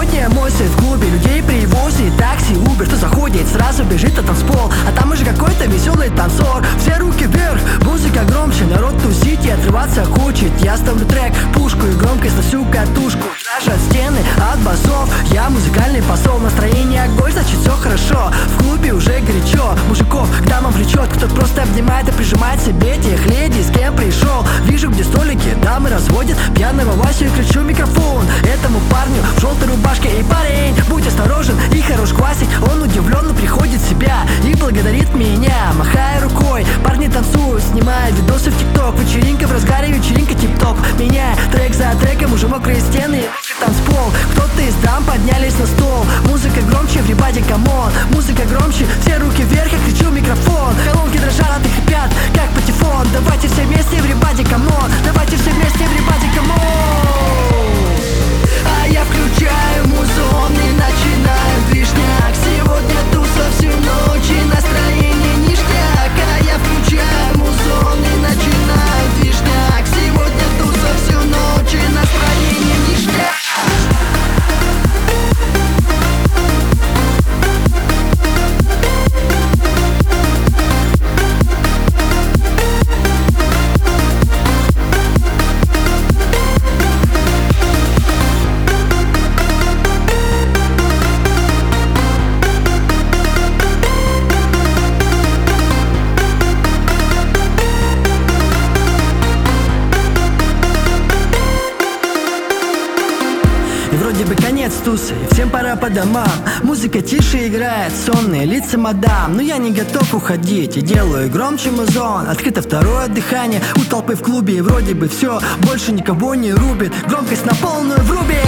Сегодня мой сейф в клубе, людей привозит такси, Uber. Кто заходит, сразу бежит на танцпол, а там уже какой-то веселый танцор. Все руки вверх, музыка громче, народ тусит и отрываться хочет. Я ставлю трек, пушку и громко сносу катушку. Дрожат стены от басов, я музыкальный посол. Настроение огонь, значит все хорошо. В клубе уже горячо, мужиков к дамам влечет. Кто просто обнимает и прижимает себе тех леди, с кем пришел. Вижу, где столики, дамы разводят пьяного Васю и кричу микрофон этому парню в желтой рубашке: эй, парень, будь осторожен и хорош квасить. Он удивленно приходит в себя и благодарит меня, махая рукой. Парни танцуют, снимают видосы в ТикТок. Вечеринка в разгаре, вечеринка тип-топ. Меняя трек за треком, уже мокрые стены и танцпол. Кто-то из дам поднялись на стол. Музыка громче, everybody come on. Музыка громче, все руки вверх, я кричу микрофон. Колонки дрожат от их пят, как патефон. Давайте все вместе, everybody come on. Давайте все вместе, everybody come on. А я включаю музон и начинаю движняк. Сегодня туса всю ночь и настроение ништяк. А я включаю музон и начинаю движняк. Сегодня туса всю ночь и настроение ништяк. И вроде бы конец тусы, и всем пора по домам. Музыка тише играет, сонные лица мадам. Но я не готов уходить и делаю громче музон. Открыто второе дыхание у толпы в клубе. И вроде бы все, больше никого не рубит. Громкость на полную вруби.